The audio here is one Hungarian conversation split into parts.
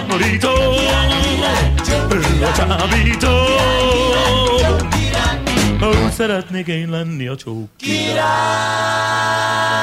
favorito, ő a csábító. Úgy szeretnék én lenni a csók király.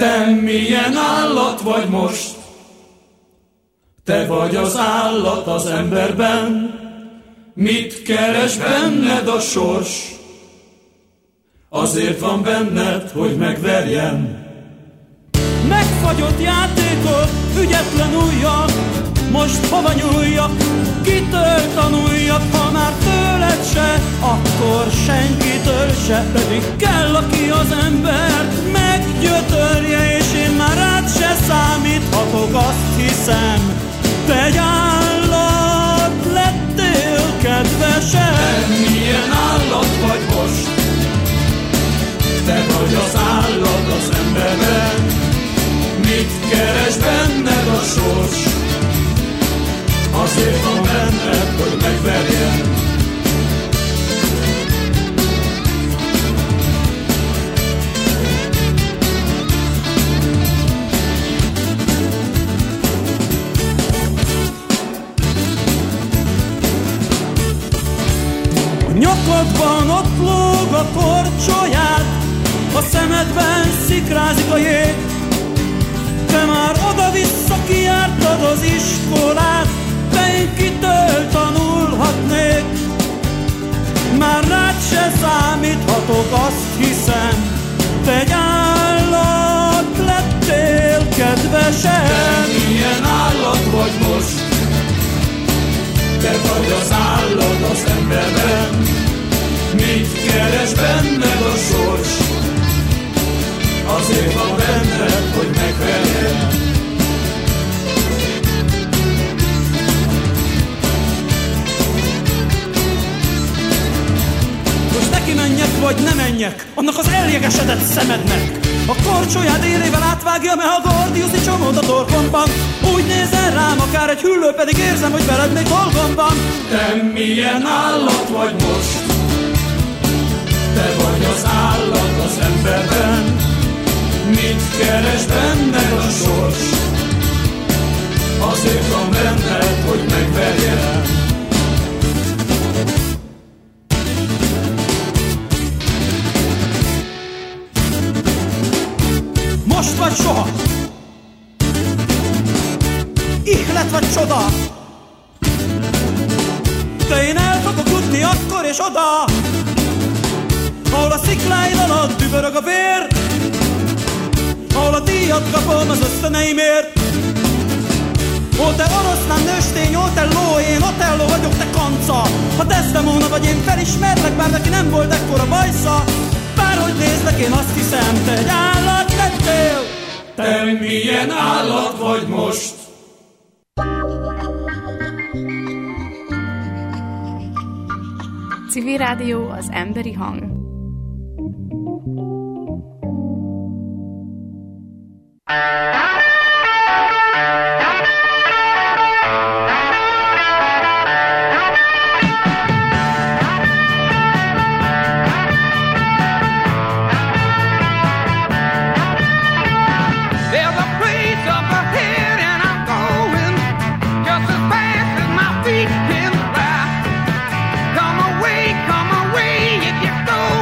Te milyen állat vagy most? Te vagy az állat az emberben. Mit keres benned a sors? Azért van benned, hogy megverjen. Megfagyott játékok, ügyetlen ujjak, most hova nyúljak, kitől tanuljak, ha már tőled se, akkor senkitől se. Pedig kell, aki az embert meggyötörje, és én már rád se számíthatok, azt hiszem. Te egy állat lettél, kedvesem. Te milyen állat vagy most? Te vagy az állat az emberben. Mit keres benned a sors? Azért van benned, hogy megverjen. A nyakadban ott lóg a korcsolyád, a szemedben szikrázik a jég. Te már oda-vissza kijártad az iskolát, de én kitől tanulhatnék. Már rád se számíthatok, azt hiszem. Te egy állat lettél, kedvesem. Te milyen állat vagy most? Te vagy az állat az emberben. Mit keres benned a sors? Azért van benned, hogy megverjen. Most neki menjek, vagy ne menjek annak az eljegesedett szemednek? A korcsolyád élével átvágja, mert a Gordiuszi csomód a torkomban. Úgy nézel rám, akár egy hüllő, pedig érzem, hogy veled még dolgom van. Te milyen állat vagy most? Te vagy az állat az emberben. Mit keres benned a sors? Azért van benned, hogy megverjen. Most vagy soha, ihlet vagy csoda. De én el fogok jutni akkor és oda, ahol a szikláid alatt dübörög a vér, ahol a díjat kapom az ösztöneimért. Ó, te oroszlán nőstény, Otelló, én Otello vagyok, te kanca. Ha Desdemona vagy, én felismerlek, bár neki nem volt ekkora bajsza. Bárhogy nézlek, én azt hiszem, te egy állat lettél. Te milyen állat vagy most? Civil Rádió, az emberi hang. Come away if you go.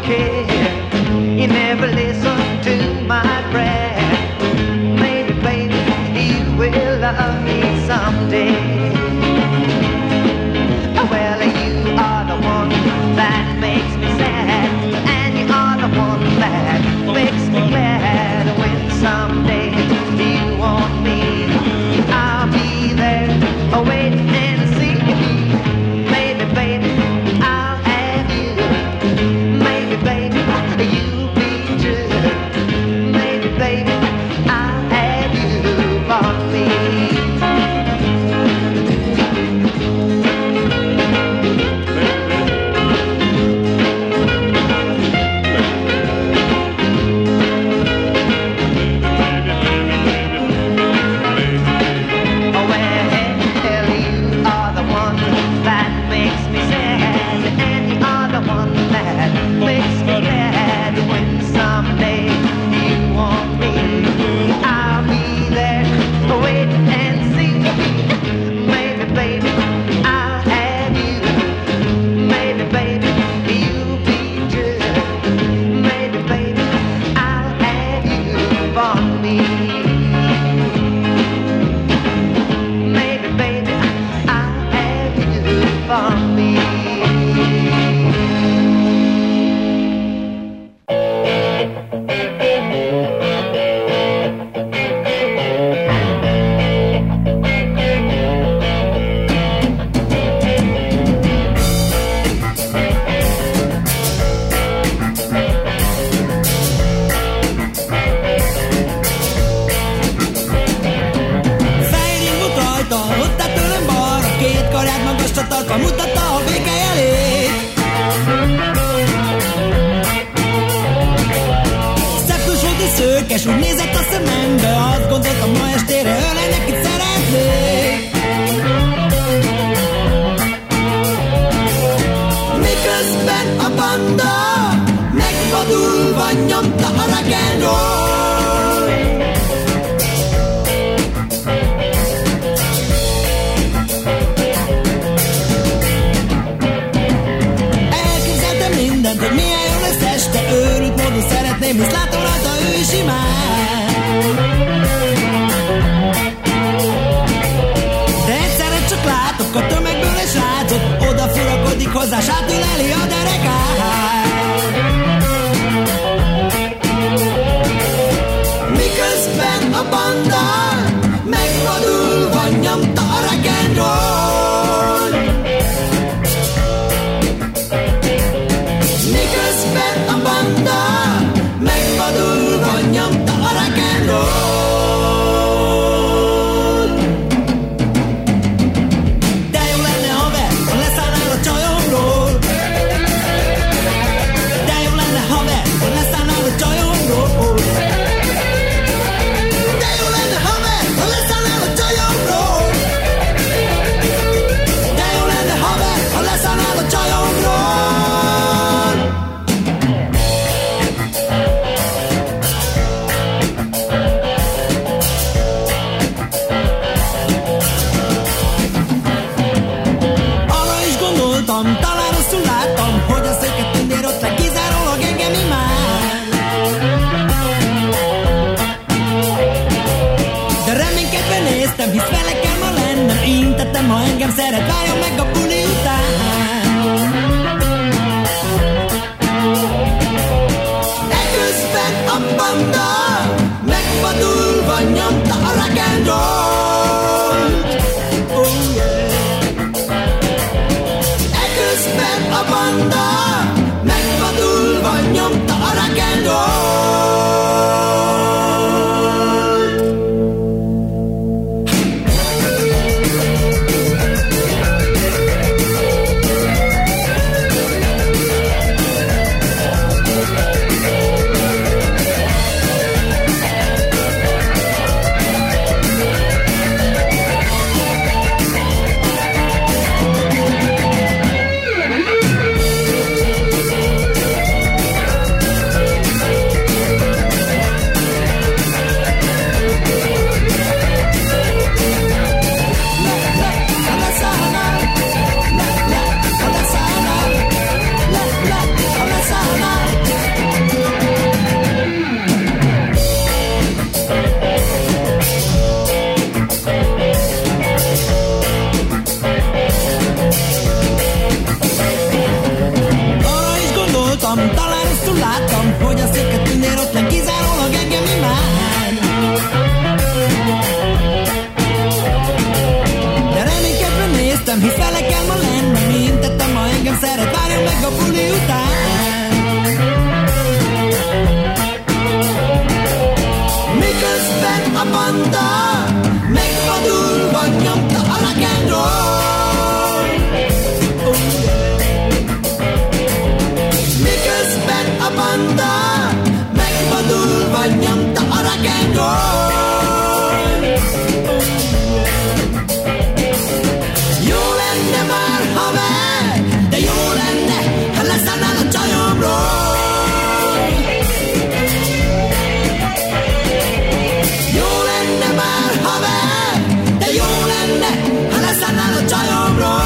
care. You never listen to my prayer. Maybe, baby, you will love me someday. Well, you are the one that makes me sad, and you are the one that makes me glad. When someday you want me, I'll be there, waiting and see. Maybe, baby, I'll have you. Maybe, baby, you'll be true. Maybe, baby, I'll have you for me. rock and roll. Jó lenne már, ha meg, de jó lenne, ha leszállnál a csajomról. Jó lenne már, ha meg, de jó lenne, ha leszállnál a csajomról.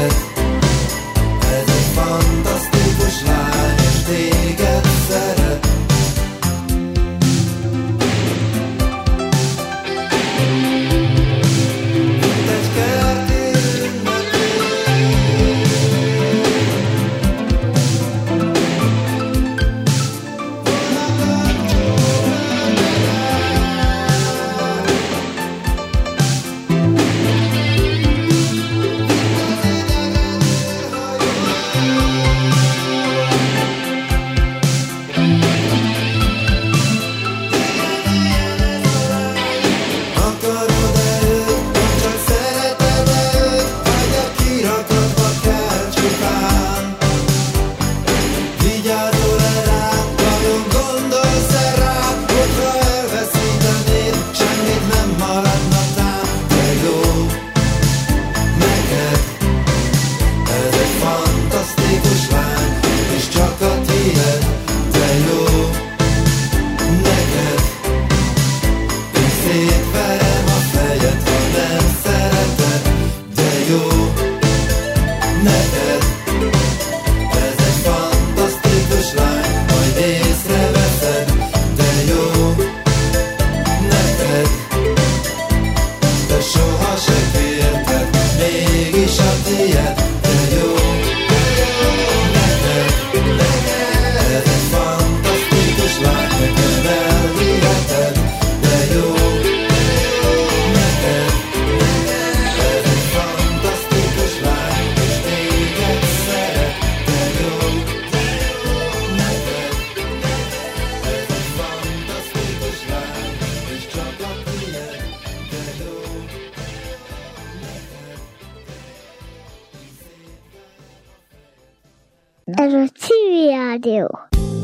tiéd. Ez egy fantasztikus lány, és téged szeret. Ez a Civil Rádió.